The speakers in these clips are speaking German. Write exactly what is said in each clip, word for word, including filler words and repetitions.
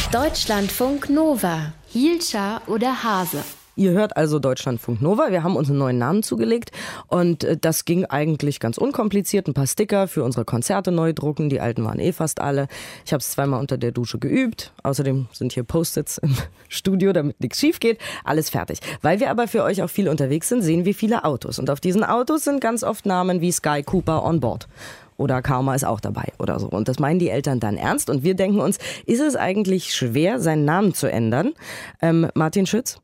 Deutschlandfunk Nova. Hielscher oder Hase? Ihr hört also Deutschlandfunk Nova. Wir haben uns einen neuen Namen zugelegt und äh, das ging eigentlich ganz unkompliziert. Ein paar Sticker für unsere Konzerte neu drucken. Die alten waren eh fast alle. Ich habe es zweimal unter der Dusche geübt. Außerdem sind hier Post-its im Studio, damit nichts schief geht. Alles fertig. Weil wir aber für euch auch viel unterwegs sind, sehen wir viele Autos. Und auf diesen Autos sind ganz oft Namen wie Sky Cooper on board. Oder Karma ist auch dabei oder so. Und das meinen die Eltern dann ernst. Und wir denken uns, ist es eigentlich schwer, seinen Namen zu ändern? Ähm, Martin Schütz?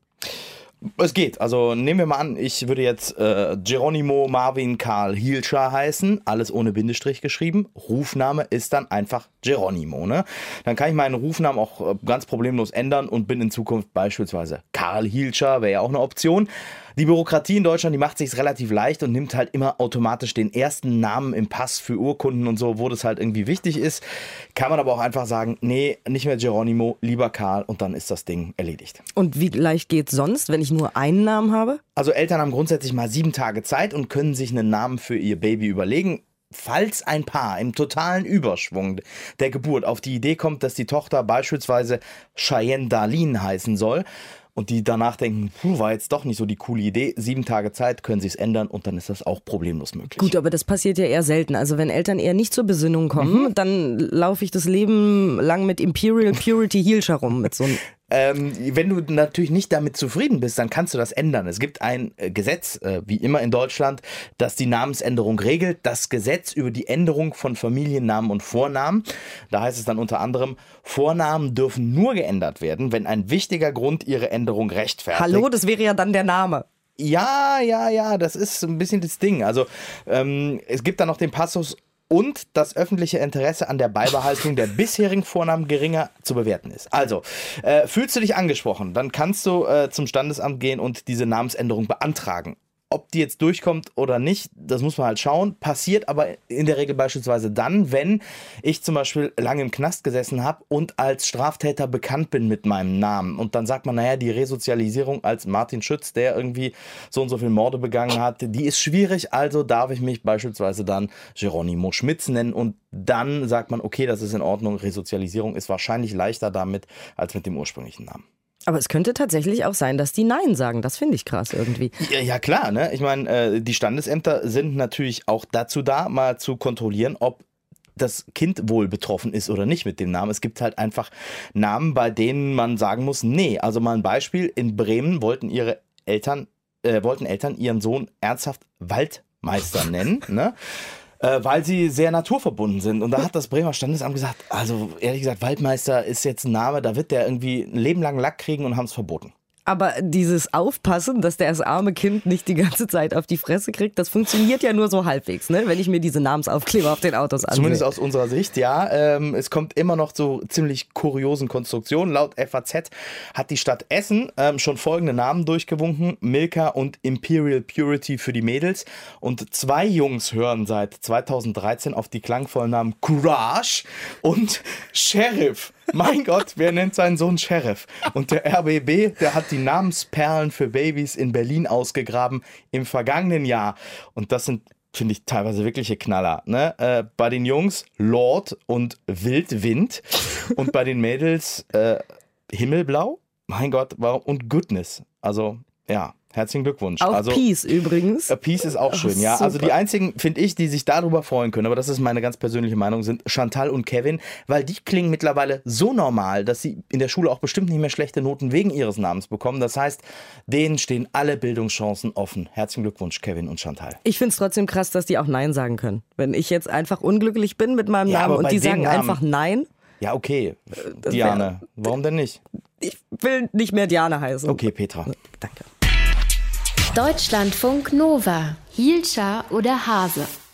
Es geht. Also nehmen wir mal an, ich würde jetzt äh, Geronimo Marvin Karl Hielscher heißen, alles ohne Bindestrich geschrieben. Rufname ist dann einfach Geronimo, ne? Dann kann ich meinen Rufnamen auch äh, ganz problemlos ändern und bin in Zukunft beispielsweise Karl Hielscher, wäre ja auch eine Option. Die Bürokratie in Deutschland, die macht sich's relativ leicht und nimmt halt immer automatisch den ersten Namen im Pass für Urkunden und so, wo das halt irgendwie wichtig ist. Kann man aber auch einfach sagen, nee, nicht mehr Geronimo, lieber Karl, und dann ist das Ding erledigt. Und wie leicht geht's sonst, wenn ich nur einen Namen habe? Also Eltern haben grundsätzlich mal sieben Tage Zeit und können sich einen Namen für ihr Baby überlegen. Falls ein Paar im totalen Überschwung der Geburt auf die Idee kommt, dass die Tochter beispielsweise Cheyenne Darlene heißen soll, und die danach denken, puh, war jetzt doch nicht so die coole Idee, sieben Tage Zeit, können sie es ändern und dann ist das auch problemlos möglich. Gut, aber das passiert ja eher selten. Also wenn Eltern eher nicht zur Besinnung kommen, mhm. dann laufe ich das Leben lang mit Imperial Purity Hielscher rum. Mit so einem Ähm, wenn du natürlich nicht damit zufrieden bist, dann kannst du das ändern. Es gibt ein äh, Gesetz, äh, wie immer in Deutschland, das die Namensänderung regelt. Das Gesetz über die Änderung von Familiennamen und Vornamen. Da heißt es dann unter anderem, Vornamen dürfen nur geändert werden, wenn ein wichtiger Grund ihre Änderung rechtfertigt. Hallo, das wäre ja dann der Name. Ja, ja, ja, das ist ein bisschen das Ding. Also ähm, es gibt dann noch den Passus, und das öffentliche Interesse an der Beibehaltung der bisherigen Vornamen geringer zu bewerten ist. Also, äh, fühlst du dich angesprochen, dann kannst du äh, zum Standesamt gehen und diese Namensänderung beantragen. Ob die jetzt durchkommt oder nicht, das muss man halt schauen. Passiert aber in der Regel beispielsweise dann, wenn ich zum Beispiel lange im Knast gesessen habe und als Straftäter bekannt bin mit meinem Namen. Und dann sagt man, naja, die Resozialisierung als Martin Schütz, der irgendwie so und so viele Morde begangen hat, die ist schwierig. Also darf ich mich beispielsweise dann Geronimo Schmitz nennen. Und dann sagt man, okay, das ist in Ordnung. Resozialisierung ist wahrscheinlich leichter damit als mit dem ursprünglichen Namen. Aber es könnte tatsächlich auch sein, dass die Nein sagen. Das finde ich krass irgendwie. Ja, ja klar, ne? Ich meine, äh, die Standesämter sind natürlich auch dazu da, mal zu kontrollieren, ob das Kind wohl betroffen ist oder nicht mit dem Namen. Es gibt halt einfach Namen, bei denen man sagen muss, nee. Also mal ein Beispiel, in Bremen wollten ihre Eltern, äh, wollten Eltern ihren Sohn ernsthaft Waldmeister nennen, ne? Äh, weil sie sehr naturverbunden sind. Und da hat das Bremer Standesamt gesagt, also ehrlich gesagt, Waldmeister ist jetzt ein Name, da wird der irgendwie ein Leben lang Lack kriegen und haben es verboten. Aber dieses Aufpassen, dass das arme Kind nicht die ganze Zeit auf die Fresse kriegt, das funktioniert ja nur so halbwegs, ne? Wenn ich mir diese Namensaufkleber auf den Autos ansehe. Zumindest aus unserer Sicht, ja. Ähm, es kommt immer noch zu ziemlich kuriosen Konstruktionen. Laut F A Z hat die Stadt Essen ähm, schon folgende Namen durchgewunken. Milka und Imperial Purity für die Mädels. Und zwei Jungs hören seit zweitausenddreizehn auf die klangvollen Namen Courage und Sheriff. Mein Gott, wer nennt seinen Sohn Sheriff? Und der R B B, der hat die Namensperlen für Babys in Berlin ausgegraben im vergangenen Jahr. Und das sind, finde ich, teilweise wirkliche Knaller. Ne? Äh, bei den Jungs Lord und Wildwind. Und bei den Mädels äh, Himmelblau. Mein Gott, warum? Und Goodness. Also, ja. Herzlichen Glückwunsch. Auch also, Peace übrigens. Peace ist auch schön, Ach, ja. super. Also die einzigen, finde ich, die sich darüber freuen können, aber das ist meine ganz persönliche Meinung, sind Chantal und Kevin, weil die klingen mittlerweile so normal, dass sie in der Schule auch bestimmt nicht mehr schlechte Noten wegen ihres Namens bekommen. Das heißt, denen stehen alle Bildungschancen offen. Herzlichen Glückwunsch, Kevin und Chantal. Ich finde es trotzdem krass, dass die auch Nein sagen können. Wenn ich jetzt einfach unglücklich bin mit meinem Ja, Namen aber und bei die dem sagen Namen- einfach Nein. Ja, okay, Das Diane, warum denn nicht? Ich will nicht mehr Diane heißen. Okay, Petra. Danke. Deutschlandfunk Nova. Hielscher oder Hase?